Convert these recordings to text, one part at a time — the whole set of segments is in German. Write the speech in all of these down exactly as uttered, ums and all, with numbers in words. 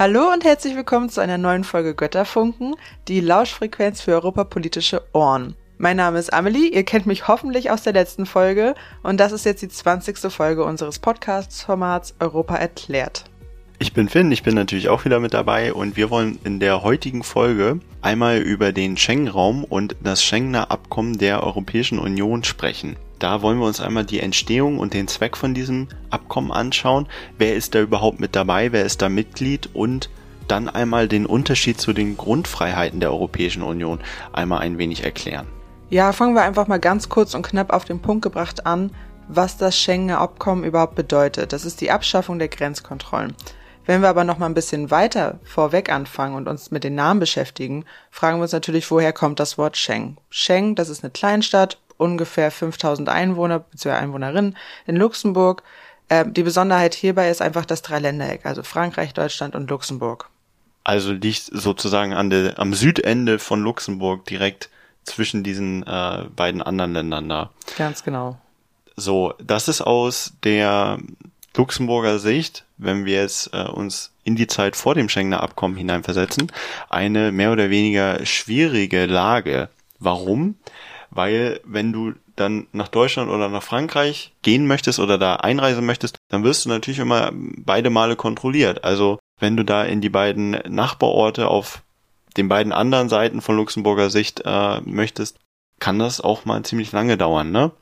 Hallo und herzlich willkommen zu einer neuen Folge Götterfunken, die Lauschfrequenz für europapolitische Ohren. Mein Name ist Amelie, ihr kennt mich hoffentlich aus der letzten Folge und das ist jetzt die zwanzigste Folge unseres Podcast-Formats Europa erklärt. Ich bin Finn, ich bin natürlich auch wieder mit dabei und wir wollen in der heutigen Folge einmal über den Schengen-Raum und das Schengener Abkommen der Europäischen Union sprechen. Da wollen wir uns einmal die Entstehung und den Zweck von diesem Abkommen anschauen. Wer ist da überhaupt mit dabei, wer ist da Mitglied und dann einmal den Unterschied zu den Grundfreiheiten der Europäischen Union einmal ein wenig erklären. Ja, fangen wir einfach mal ganz kurz und knapp auf den Punkt gebracht an, was das Schengener Abkommen überhaupt bedeutet. Das ist die Abschaffung der Grenzkontrollen. Wenn wir aber noch mal ein bisschen weiter vorweg anfangen und uns mit den Namen beschäftigen, fragen wir uns natürlich, woher kommt das Wort Schengen? Schengen, das ist eine Kleinstadt, ungefähr fünftausend Einwohner bzw. Einwohnerinnen in Luxemburg. Äh, die Besonderheit hierbei ist einfach das Dreiländereck, also Frankreich, Deutschland und Luxemburg. Also liegt sozusagen an der, am Südende von Luxemburg direkt zwischen diesen äh, beiden anderen Ländern da. Ganz genau. So, das ist aus der Luxemburger Sicht, wenn wir jetzt äh, uns in die Zeit vor dem Schengener Abkommen hineinversetzen, eine mehr oder weniger schwierige Lage. Warum? Weil wenn du dann nach Deutschland oder nach Frankreich gehen möchtest oder da einreisen möchtest, dann wirst du natürlich immer beide Male kontrolliert. Also wenn du da in die beiden Nachbarorte auf den beiden anderen Seiten von Luxemburger Sicht äh, möchtest, kann das auch mal ziemlich lange dauern, ne?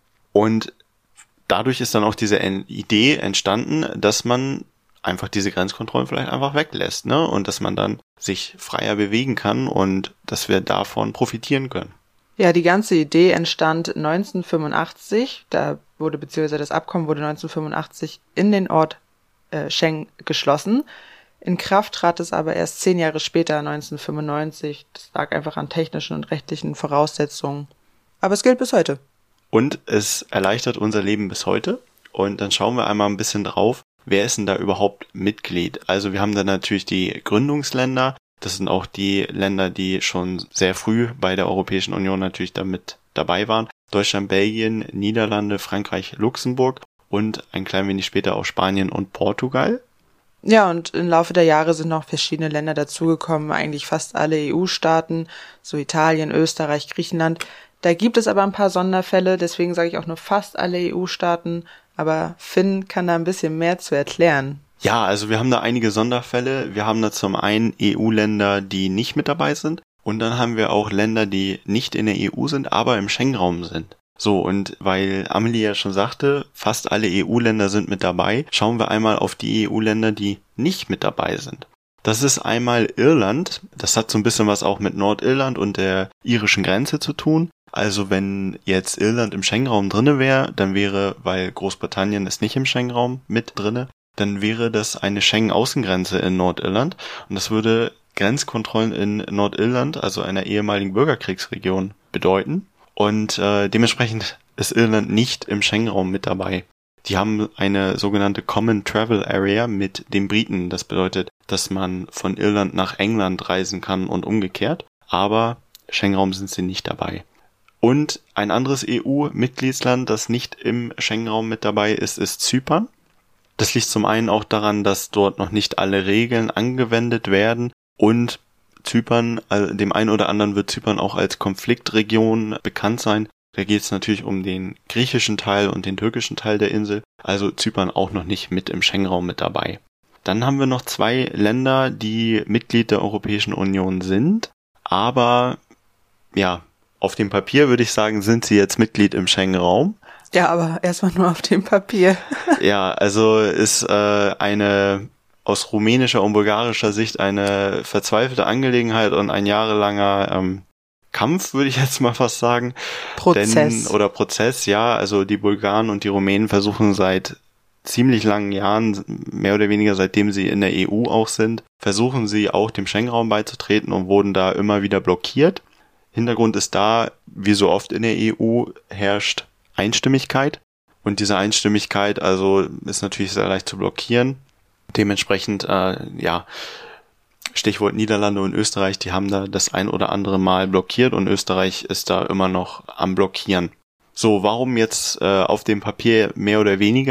Und dadurch ist dann auch diese Idee entstanden, dass man einfach diese Grenzkontrollen vielleicht einfach weglässt, ne? Und dass man dann sich freier bewegen kann und dass wir davon profitieren können. Ja, die ganze Idee entstand neunzehnhundertfünfundachtzig, da wurde, beziehungsweise das Abkommen wurde neunzehnhundertfünfundachtzig in den Ort äh, Schengen geschlossen. In Kraft trat es aber erst zehn Jahre später, neunzehnhundertfünfundneunzig. Das lag einfach an technischen und rechtlichen Voraussetzungen. Aber es gilt bis heute. Und es erleichtert unser Leben bis heute. Und dann schauen wir einmal ein bisschen drauf, wer ist denn da überhaupt Mitglied? Also wir haben da natürlich die Gründungsländer. Das sind auch die Länder, die schon sehr früh bei der Europäischen Union natürlich damit dabei waren. Deutschland, Belgien, Niederlande, Frankreich, Luxemburg und ein klein wenig später auch Spanien und Portugal. Ja, und im Laufe der Jahre sind noch verschiedene Länder dazugekommen, eigentlich fast alle E U-Staaten, so Italien, Österreich, Griechenland. Da gibt es aber ein paar Sonderfälle, deswegen sage ich auch nur fast alle E U-Staaten, aber Finn kann da ein bisschen mehr zu erklären. Ja, also wir haben da einige Sonderfälle. Wir haben da zum einen E U-Länder, die nicht mit dabei sind und dann haben wir auch Länder, die nicht in der E U sind, aber im Schengen-Raum sind. So, und weil Amelie ja schon sagte, fast alle E U-Länder sind mit dabei, schauen wir einmal auf die E U-Länder, die nicht mit dabei sind. Das ist einmal Irland. Das hat so ein bisschen was auch mit Nordirland und der irischen Grenze zu tun. Also wenn jetzt Irland im Schengen-Raum drinne wäre, dann wäre, weil Großbritannien ist nicht im Schengen-Raum mit drinne, dann wäre das eine Schengen-Außengrenze in Nordirland und das würde Grenzkontrollen in Nordirland, also einer ehemaligen Bürgerkriegsregion, bedeuten. Und äh, dementsprechend ist Irland nicht im Schengen-Raum mit dabei. Die haben eine sogenannte Common Travel Area mit den Briten. Das bedeutet, dass man von Irland nach England reisen kann und umgekehrt. Aber Schengen-Raum sind sie nicht dabei. Und ein anderes E U-Mitgliedsland, das nicht im Schengen-Raum mit dabei ist, ist Zypern. Das liegt zum einen auch daran, dass dort noch nicht alle Regeln angewendet werden und Zypern, also dem einen oder anderen wird Zypern auch als Konfliktregion bekannt sein. Da geht es natürlich um den griechischen Teil und den türkischen Teil der Insel, also Zypern auch noch nicht mit im Schengen-Raum mit dabei. Dann haben wir noch zwei Länder, die Mitglied der Europäischen Union sind, aber ja, auf dem Papier würde ich sagen, sind sie jetzt Mitglied im Schengen-Raum. Ja, aber erstmal nur auf dem Papier. Ja, also ist äh, eine aus rumänischer und bulgarischer Sicht eine verzweifelte Angelegenheit und ein jahrelanger ähm, Kampf, würde ich jetzt mal fast sagen. Prozess. Denn, oder Prozess, ja. Also die Bulgaren und die Rumänen versuchen seit ziemlich langen Jahren, mehr oder weniger seitdem sie in der E U auch sind, versuchen sie auch dem Schengen-Raum beizutreten und wurden da immer wieder blockiert. Hintergrund ist da, wie so oft in der E U, herrscht Einstimmigkeit. Und diese Einstimmigkeit also ist natürlich sehr leicht zu blockieren. Dementsprechend, äh, ja, Stichwort Niederlande und Österreich, die haben da das ein oder andere Mal blockiert und Österreich ist da immer noch am Blockieren. So, warum jetzt äh, auf dem Papier mehr oder weniger?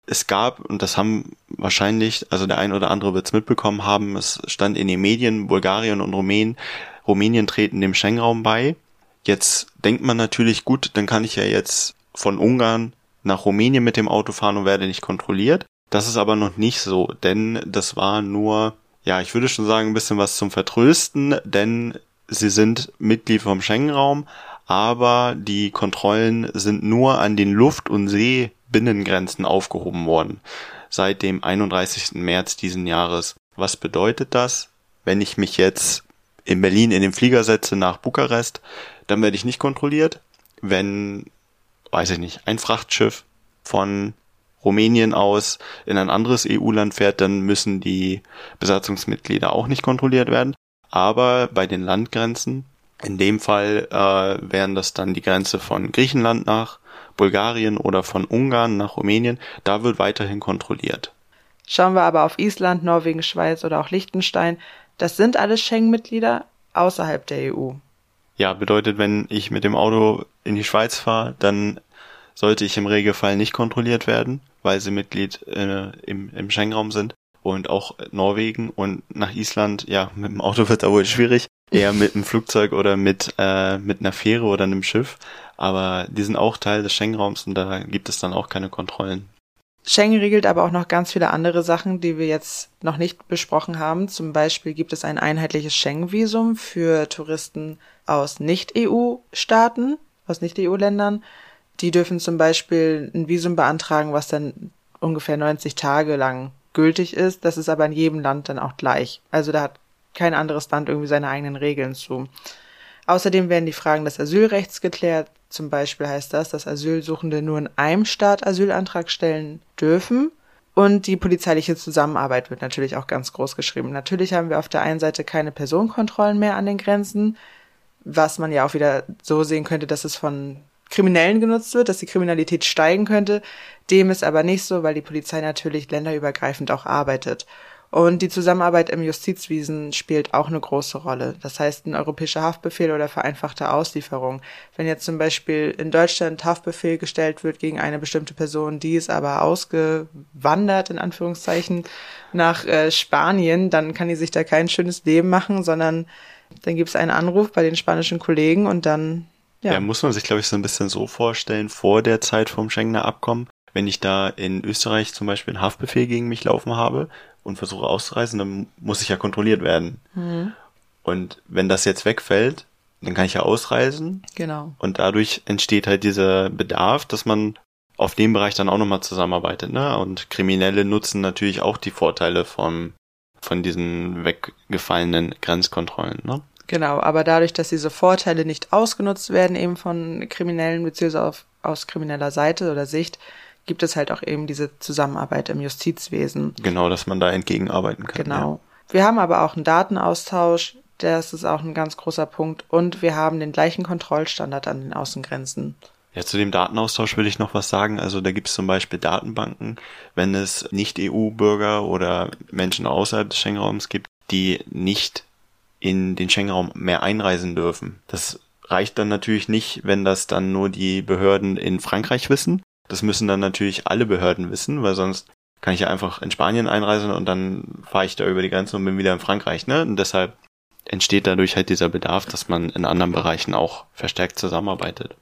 Es gab, und das haben wahrscheinlich, also der ein oder andere wird es mitbekommen haben, es stand in den Medien, Bulgarien und Rumänien, Rumänien treten dem Schengen-Raum bei. Jetzt denkt man natürlich, gut, dann kann ich ja jetzt von Ungarn nach Rumänien mit dem Auto fahren und werde nicht kontrolliert. Das ist aber noch nicht so, denn das war nur, ja, ich würde schon sagen, ein bisschen was zum Vertrösten, denn sie sind Mitglied vom Schengen-Raum, aber die Kontrollen sind nur an den Luft- und Seebinnengrenzen aufgehoben worden, seit dem einunddreißigsten März diesen Jahres. Was bedeutet das? Wenn ich mich jetzt in Berlin in den Flieger setze nach Bukarest, dann werde ich nicht kontrolliert. Wenn, weiß ich nicht, ein Frachtschiff von Rumänien aus in ein anderes E U-Land fährt, dann müssen die Besatzungsmitglieder auch nicht kontrolliert werden. Aber bei den Landgrenzen, in dem Fall äh, wären das dann die Grenze von Griechenland nach Bulgarien oder von Ungarn nach Rumänien, da wird weiterhin kontrolliert. Schauen wir aber auf Island, Norwegen, Schweiz oder auch Liechtenstein, das sind alles Schengen-Mitglieder außerhalb der E U. Ja, bedeutet, wenn ich mit dem Auto in die Schweiz fahre, dann sollte ich im Regelfall nicht kontrolliert werden, weil sie Mitglied äh, im, im Schengen-Raum sind. Und auch Norwegen und nach Island, ja, mit dem Auto wird da wohl schwierig, eher mit einem Flugzeug oder mit äh, mit einer Fähre oder einem Schiff. Aber die sind auch Teil des Schengen-Raums und da gibt es dann auch keine Kontrollen. Schengen regelt aber auch noch ganz viele andere Sachen, die wir jetzt noch nicht besprochen haben. Zum Beispiel gibt es ein einheitliches Schengen-Visum für Touristen aus Nicht-E U-Staaten, aus Nicht-E U-Ländern. Die dürfen zum Beispiel ein Visum beantragen, was dann ungefähr neunzig Tage lang gültig ist. Das ist aber in jedem Land dann auch gleich. Also da hat kein anderes Land irgendwie seine eigenen Regeln zu. Außerdem werden die Fragen des Asylrechts geklärt. Zum Beispiel heißt das, dass Asylsuchende nur in einem Staat Asylantrag stellen dürfen. Und die polizeiliche Zusammenarbeit wird natürlich auch ganz groß geschrieben. Natürlich haben wir auf der einen Seite keine Personenkontrollen mehr an den Grenzen, was man ja auch wieder so sehen könnte, dass es von Kriminellen genutzt wird, dass die Kriminalität steigen könnte. Dem ist aber nicht so, weil die Polizei natürlich länderübergreifend auch arbeitet. Und die Zusammenarbeit im Justizwesen spielt auch eine große Rolle. Das heißt, ein europäischer Haftbefehl oder vereinfachte Auslieferung. Wenn jetzt zum Beispiel in Deutschland Haftbefehl gestellt wird gegen eine bestimmte Person, die ist aber ausgewandert, in Anführungszeichen, nach äh, Spanien, dann kann die sich da kein schönes Leben machen, sondern dann gibt es einen Anruf bei den spanischen Kollegen und dann Ja. ja, muss man sich, glaube ich, so ein bisschen so vorstellen, vor der Zeit vom Schengener Abkommen, wenn ich da in Österreich zum Beispiel einen Haftbefehl gegen mich laufen habe und versuche auszureisen, dann muss ich ja kontrolliert werden. Mhm. Und wenn das jetzt wegfällt, dann kann ich ja ausreisen. Genau. Und dadurch entsteht halt dieser Bedarf, dass man auf dem Bereich dann auch nochmal zusammenarbeitet, ne? Und Kriminelle nutzen natürlich auch die Vorteile von, von diesen weggefallenen Grenzkontrollen, ne? Genau, aber dadurch, dass diese Vorteile nicht ausgenutzt werden, eben von Kriminellen beziehungsweise auf, aus krimineller Seite oder Sicht, gibt es halt auch eben diese Zusammenarbeit im Justizwesen. Genau, dass man da entgegenarbeiten kann. Genau. Ja. Wir haben aber auch einen Datenaustausch, das ist auch ein ganz großer Punkt, und wir haben den gleichen Kontrollstandard an den Außengrenzen. Ja, zu dem Datenaustausch will ich noch was sagen. Also da gibt es zum Beispiel Datenbanken, wenn es Nicht-E U-Bürger oder Menschen außerhalb des Schengen-Raums gibt, die nicht in den Schengen-Raum mehr einreisen dürfen. Das reicht dann natürlich nicht, wenn das dann nur die Behörden in Frankreich wissen. Das müssen dann natürlich alle Behörden wissen, weil sonst kann ich ja einfach in Spanien einreisen und dann fahre ich da über die Grenze und bin wieder in Frankreich, ne? Und deshalb entsteht dadurch halt dieser Bedarf, dass man in anderen Bereichen auch verstärkt zusammenarbeitet.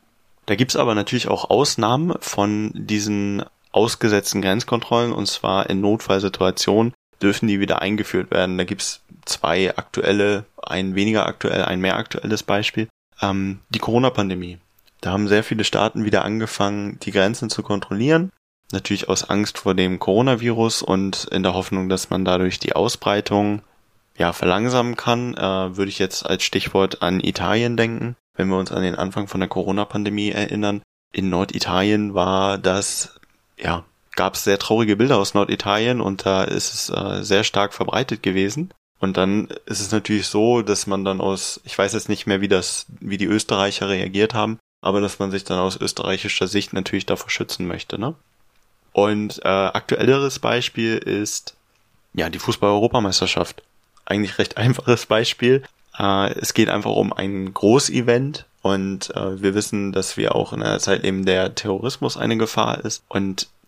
Da gibt's aber natürlich auch Ausnahmen von diesen ausgesetzten Grenzkontrollen, und zwar in Notfallsituationen dürfen die wieder eingeführt werden. Da gibt's zwei aktuelle, ein weniger aktuell, ein mehr aktuelles Beispiel. Ähm, die Corona-Pandemie. Da haben sehr viele Staaten wieder angefangen, die Grenzen zu kontrollieren. Natürlich aus Angst vor dem Coronavirus und in der Hoffnung, dass man dadurch die Ausbreitung ja verlangsamen kann, äh, würde ich jetzt als Stichwort an Italien denken. Wenn wir uns an den Anfang von der Corona-Pandemie erinnern, in Norditalien war das, ja, gab es sehr traurige Bilder aus Norditalien und da ist es äh, sehr stark verbreitet gewesen. Und dann ist es natürlich so, dass man dann aus, ich weiß jetzt nicht mehr, wie das, wie die Österreicher reagiert haben, aber dass man sich dann aus österreichischer Sicht natürlich davor schützen möchte, ne? Und äh, aktuelleres Beispiel ist ja die Fußball-Europameisterschaft. Eigentlich recht einfaches Beispiel. Äh, es geht einfach um ein Großevent und äh, wir wissen, dass wir auch in einer Zeit leben, in der Terrorismus eine Gefahr ist. Und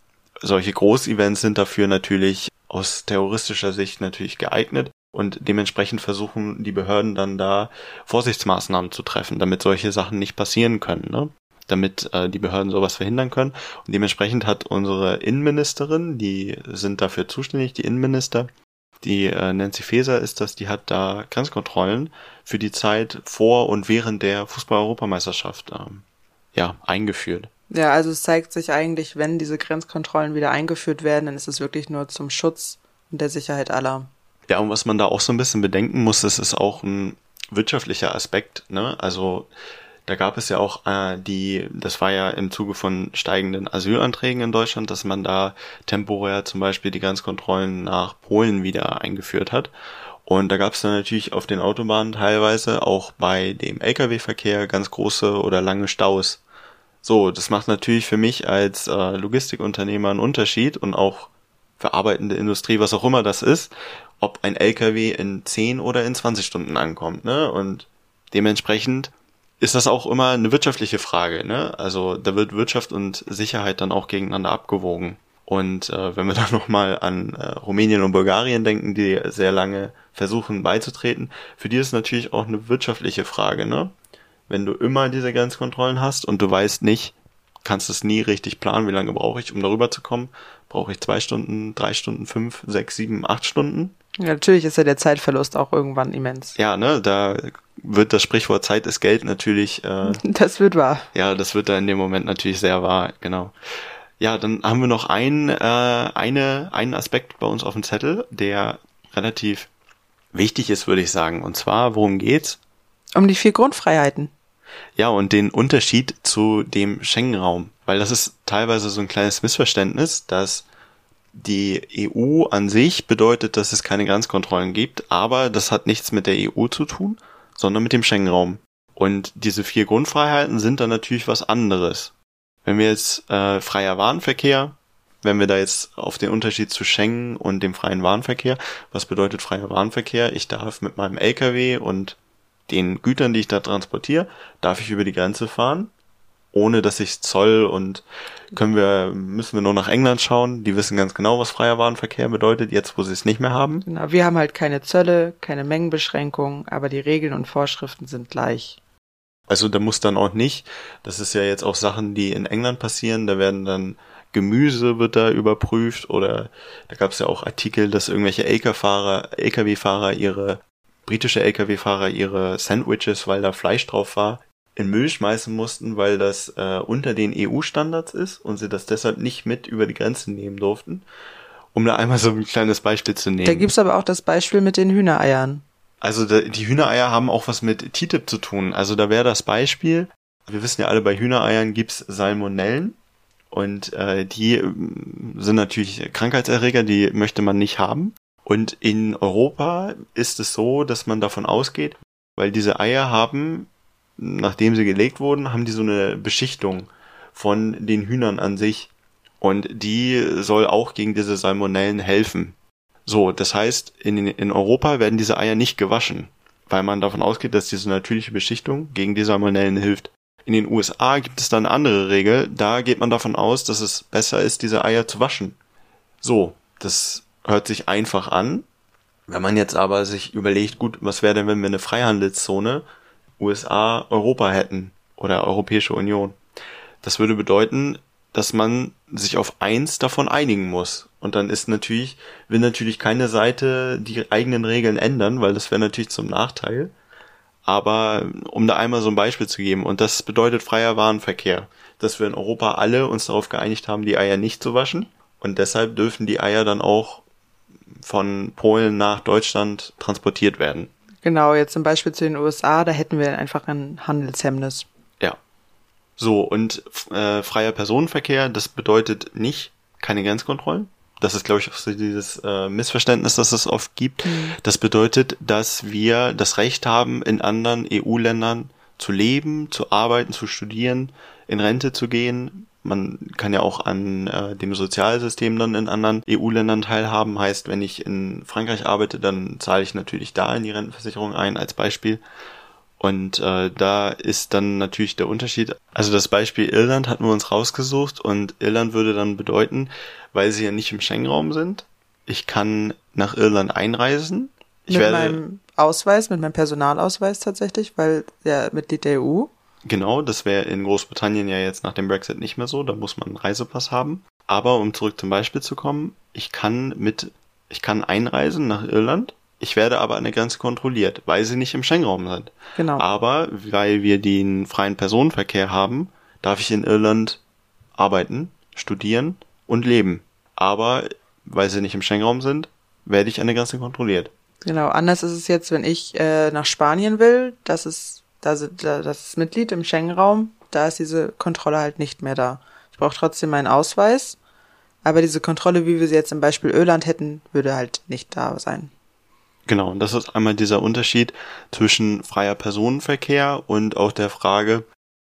solche Großevents sind dafür natürlich aus terroristischer Sicht natürlich geeignet und dementsprechend versuchen die Behörden dann da Vorsichtsmaßnahmen zu treffen, damit solche Sachen nicht passieren können, ne? Damit äh, die Behörden sowas verhindern können. Und dementsprechend hat unsere Innenministerin, die sind dafür zuständig, die Innenminister, die äh, Nancy Faeser ist das, die hat da Grenzkontrollen für die Zeit vor und während der Fußball-Europameisterschaft ähm, ja, eingeführt. Ja, also es zeigt sich eigentlich, wenn diese Grenzkontrollen wieder eingeführt werden, dann ist es wirklich nur zum Schutz und der Sicherheit aller. Ja, und was man da auch so ein bisschen bedenken muss, das ist auch ein wirtschaftlicher Aspekt, ne? Also da gab es ja auch äh, die, das war ja im Zuge von steigenden Asylanträgen in Deutschland, dass man da temporär zum Beispiel die Grenzkontrollen nach Polen wieder eingeführt hat. Und da gab es dann natürlich auf den Autobahnen teilweise auch bei dem L K W-Verkehr ganz große oder lange Staus. So, das macht natürlich für mich als äh, Logistikunternehmer einen Unterschied und auch verarbeitende Industrie, was auch immer das ist, ob ein L K W in zehn oder in zwanzig Stunden ankommt, ne? Und dementsprechend ist das auch immer eine wirtschaftliche Frage, ne? Also da wird Wirtschaft und Sicherheit dann auch gegeneinander abgewogen. Und äh, wenn wir dann nochmal an äh, Rumänien und Bulgarien denken, die sehr lange versuchen beizutreten, für die ist natürlich auch eine wirtschaftliche Frage, ne? Wenn du immer diese Grenzkontrollen hast und du weißt nicht, kannst es nie richtig planen, wie lange brauche ich, um darüber zu kommen, brauche ich zwei Stunden, drei Stunden, fünf, sechs, sieben, acht Stunden? Ja, natürlich ist ja der Zeitverlust auch irgendwann immens. Ja, ne, da wird das Sprichwort Zeit ist Geld natürlich... Äh, das wird wahr. Ja, das wird da in dem Moment natürlich sehr wahr, genau. Ja, dann haben wir noch ein, äh, eine, einen Aspekt bei uns auf dem Zettel, der relativ wichtig ist, würde ich sagen. Und zwar, worum geht's? Um die vier Grundfreiheiten. Ja, und den Unterschied zu dem Schengen-Raum. Weil das ist teilweise so ein kleines Missverständnis, dass die E U an sich bedeutet, dass es keine Grenzkontrollen gibt, aber das hat nichts mit der E U zu tun, sondern mit dem Schengen-Raum. Und diese vier Grundfreiheiten sind dann natürlich was anderes. Wenn wir jetzt äh, freier Warenverkehr, wenn wir da jetzt auf den Unterschied zu Schengen und dem freien Warenverkehr, was bedeutet freier Warenverkehr? Ich darf mit meinem L K W und den Gütern, die ich da transportiere, darf ich über die Grenze fahren, ohne dass ich Zoll und können wir, müssen wir nur nach England schauen, die wissen ganz genau, was freier Warenverkehr bedeutet, jetzt wo sie es nicht mehr haben. Genau, wir haben halt keine Zölle, keine Mengenbeschränkungen, aber die Regeln und Vorschriften sind gleich. Also da muss dann auch nicht, das ist ja jetzt auch Sachen, die in England passieren, da werden dann Gemüse wird da überprüft oder da gab es ja auch Artikel, dass irgendwelche L K W-Fahrer, L K W-Fahrer ihre, britische L K W-Fahrer ihre Sandwiches, weil da Fleisch drauf war, in Müll schmeißen mussten, weil das äh, unter den E U-Standards ist und sie das deshalb nicht mit über die Grenze nehmen durften, um da einmal so ein kleines Beispiel zu nehmen. Da gibt's aber auch das Beispiel mit den Hühnereiern. Also da, die Hühnereier haben auch was mit T T I P zu tun. Also da wäre das Beispiel, wir wissen ja alle, bei Hühnereiern gibt's Salmonellen und äh, die sind natürlich Krankheitserreger, die möchte man nicht haben. Und in Europa ist es so, dass man davon ausgeht, weil diese Eier haben, nachdem sie gelegt wurden, haben die so eine Beschichtung von den Hühnern an sich. Und die soll auch gegen diese Salmonellen helfen. So, das heißt, in, in Europa werden diese Eier nicht gewaschen, weil man davon ausgeht, dass diese natürliche Beschichtung gegen die Salmonellen hilft. In den U S A gibt es dann eine andere Regel, da geht man davon aus, dass es besser ist, diese Eier zu waschen. So, das hört sich einfach an. Wenn man jetzt aber sich überlegt, gut, was wäre denn, wenn wir eine Freihandelszone U S A, Europa hätten oder Europäische Union? Das würde bedeuten, dass man sich auf eins davon einigen muss. Und dann ist natürlich, will natürlich keine Seite die eigenen Regeln ändern, weil das wäre natürlich zum Nachteil. Aber um da einmal so ein Beispiel zu geben, und das bedeutet freier Warenverkehr, dass wir in Europa alle uns darauf geeinigt haben, die Eier nicht zu waschen. Und deshalb dürfen die Eier dann auch von Polen nach Deutschland transportiert werden. Genau, jetzt zum Beispiel zu den U S A, da hätten wir einfach ein Handelshemmnis. Ja. So, und äh, freier Personenverkehr, das bedeutet nicht keine Grenzkontrollen. Das ist, glaube ich, auch so dieses äh, Missverständnis, das es oft gibt. Mhm. Das bedeutet, dass wir das Recht haben, in anderen E U-Ländern zu leben, zu arbeiten, zu studieren, in Rente zu gehen. Man kann ja auch an äh, dem Sozialsystem dann in anderen E U-Ländern teilhaben. Heißt, wenn ich in Frankreich arbeite, dann zahle ich natürlich da in die Rentenversicherung ein, als Beispiel. Und äh, da ist dann natürlich der Unterschied, also das Beispiel Irland hatten wir uns rausgesucht und Irland würde dann bedeuten, weil sie ja nicht im Schengen-Raum sind, ich kann nach Irland einreisen. Ich mit werde, meinem Ausweis, mit meinem Personalausweis tatsächlich, weil der Mitglied der E U. Genau, das wäre in Großbritannien ja jetzt nach dem Brexit nicht mehr so, da muss man einen Reisepass haben. Aber um zurück zum Beispiel zu kommen, ich kann mit, ich kann einreisen nach Irland. Ich werde aber an der Grenze kontrolliert, weil sie nicht im Schengen-Raum sind. Genau. Aber weil wir den freien Personenverkehr haben, darf ich in Irland arbeiten, studieren und leben. Aber weil sie nicht im Schengen-Raum sind, werde ich an der Grenze kontrolliert. Genau, anders ist es jetzt, wenn ich äh, nach Spanien will, das ist, da sind, da, das ist Mitglied im Schengen-Raum, da ist diese Kontrolle halt nicht mehr da. Ich brauche trotzdem meinen Ausweis, aber diese Kontrolle, wie wir sie jetzt im Beispiel Irland hätten, würde halt nicht da sein. Genau, und das ist einmal dieser Unterschied zwischen freier Personenverkehr und auch der Frage,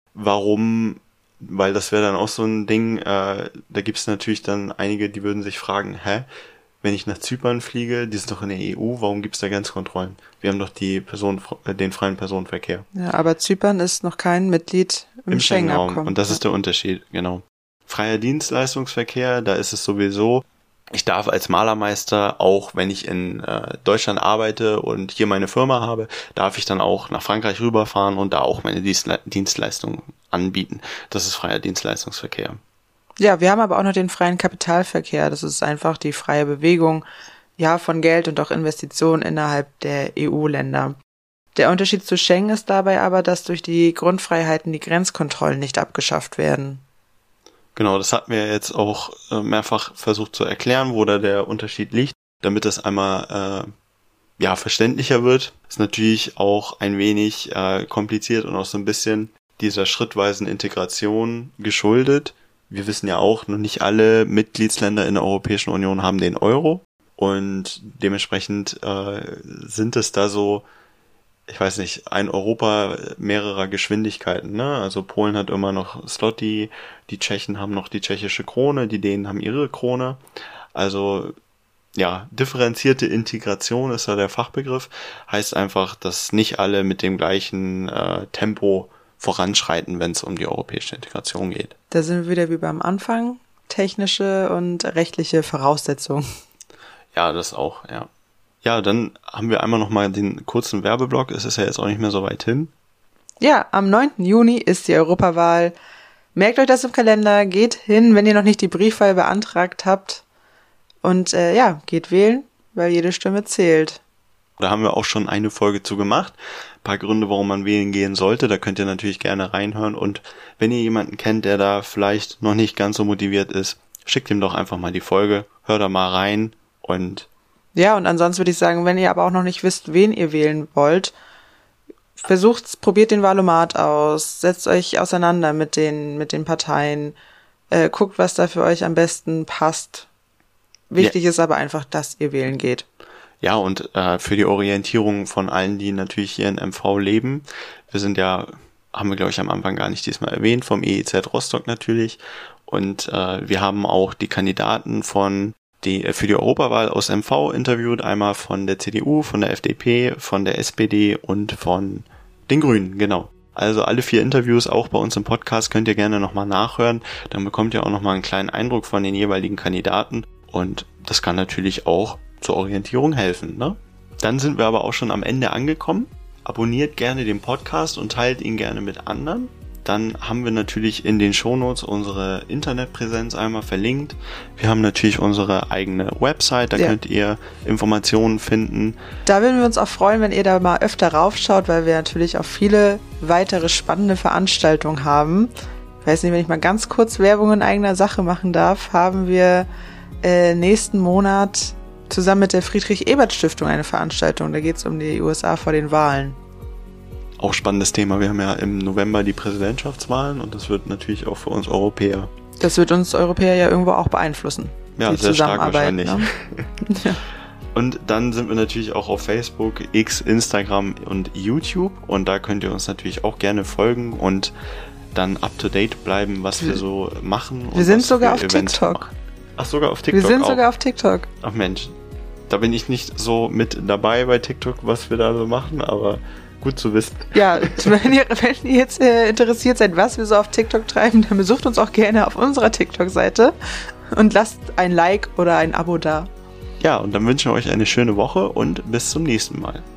warum, weil das wäre dann auch so ein Ding, äh, da gibt es natürlich dann einige, die würden sich fragen, hä, wenn ich nach Zypern fliege, die sind doch in der E U, warum gibt es da Grenzkontrollen? Wir haben doch die Person, den freien Personenverkehr. Ja, aber Zypern ist noch kein Mitglied im, Im Schengen-Raum. Schengen-Abkommen. Und das ist der Unterschied, genau. Freier Dienstleistungsverkehr, da ist es sowieso, ich darf als Malermeister, auch wenn ich in äh, Deutschland arbeite und hier meine Firma habe, darf ich dann auch nach Frankreich rüberfahren und da auch meine Dienstle- Dienstleistungen anbieten. Das ist freier Dienstleistungsverkehr. Ja, wir haben aber auch noch den freien Kapitalverkehr. Das ist einfach die freie Bewegung, ja, von Geld und auch Investitionen innerhalb der E U-Länder. Der Unterschied zu Schengen ist dabei aber, dass durch die Grundfreiheiten die Grenzkontrollen nicht abgeschafft werden. Genau, das hatten wir jetzt auch äh, mehrfach versucht zu erklären, wo da der Unterschied liegt, damit das einmal äh, ja verständlicher wird. Ist natürlich auch ein wenig äh, kompliziert und auch so ein bisschen dieser schrittweisen Integration geschuldet. Wir wissen ja auch, noch nicht alle Mitgliedsländer in der Europäischen Union haben den Euro und dementsprechend äh, sind es da so, ich weiß nicht, ein Europa mehrerer Geschwindigkeiten, ne? Also Polen hat immer noch Zloty, die Tschechen haben noch die tschechische Krone, die Dänen haben ihre Krone. Also ja, differenzierte Integration ist da der Fachbegriff. Heißt einfach, dass nicht alle mit dem gleichen äh, Tempo voranschreiten, wenn es um die europäische Integration geht. Da sind wir wieder wie beim Anfang. Technische und rechtliche Voraussetzungen. Ja, das auch, ja. Ja, dann haben wir einmal nochmal den kurzen Werbeblock. Es ist ja jetzt auch nicht mehr so weit hin. Ja, am neunten Juni ist die Europawahl. Merkt euch das im Kalender, geht hin, wenn ihr noch nicht die Briefwahl beantragt habt. Und äh, ja, geht wählen, weil jede Stimme zählt. Da haben wir auch schon eine Folge zu gemacht. Ein paar Gründe, warum man wählen gehen sollte. Da könnt ihr natürlich gerne reinhören. Und wenn ihr jemanden kennt, der da vielleicht noch nicht ganz so motiviert ist, schickt ihm doch einfach mal die Folge. Hört da mal rein und ja, und ansonsten würde ich sagen, wenn ihr aber auch noch nicht wisst, wen ihr wählen wollt, versucht, probiert den Wahlomat aus, setzt euch auseinander mit den, mit den Parteien, äh, guckt, was da für euch am besten passt. Wichtig ja. ist aber einfach, dass ihr wählen geht. Ja, und äh, für die Orientierung von allen, die natürlich hier in M V leben, wir sind ja, haben wir glaube ich am Anfang gar nicht diesmal erwähnt, vom E E Z Rostock natürlich, und äh, wir haben auch die Kandidaten von die für die Europawahl aus M V interviewt, einmal von der C D U, von der F D P, von der S P D und von den Grünen, genau. Also alle vier Interviews auch bei uns im Podcast könnt ihr gerne nochmal nachhören, dann bekommt ihr auch nochmal einen kleinen Eindruck von den jeweiligen Kandidaten und das kann natürlich auch zur Orientierung helfen, ne? Dann sind wir aber auch schon am Ende angekommen. Abonniert gerne den Podcast und teilt ihn gerne mit anderen. Dann haben wir natürlich in den Shownotes unsere Internetpräsenz einmal verlinkt. Wir haben natürlich unsere eigene Website, da ja. könnt ihr Informationen finden. Da würden wir uns auch freuen, wenn ihr da mal öfter raufschaut, weil wir natürlich auch viele weitere spannende Veranstaltungen haben. Ich weiß nicht, wenn ich mal ganz kurz Werbung in eigener Sache machen darf, haben wir äh, nächsten Monat zusammen mit der Friedrich-Ebert-Stiftung eine Veranstaltung. Da geht es um die U S A vor den Wahlen. Auch spannendes Thema. Wir haben ja im November die Präsidentschaftswahlen und das wird natürlich auch für uns Europäer. Das wird uns Europäer ja irgendwo auch beeinflussen. Ja, sehr stark wahrscheinlich. Ne? ja. Und dann sind wir natürlich auch auf Facebook, X, Instagram und YouTube und da könnt ihr uns natürlich auch gerne folgen und dann up to date bleiben, was wir, wir so machen. Wir sind sogar auf Events TikTok. Machen. Ach, sogar auf TikTok Wir sind auch. sogar auf TikTok. Ach Mensch, da bin ich nicht so mit dabei bei TikTok, was wir da so machen, aber Gut zu wissen. Ja, wenn ihr, wenn ihr jetzt äh, interessiert seid, was wir so auf TikTok treiben, dann besucht uns auch gerne auf unserer TikTok-Seite und lasst ein Like oder ein Abo da. Ja, und dann wünschen wir euch eine schöne Woche und bis zum nächsten Mal.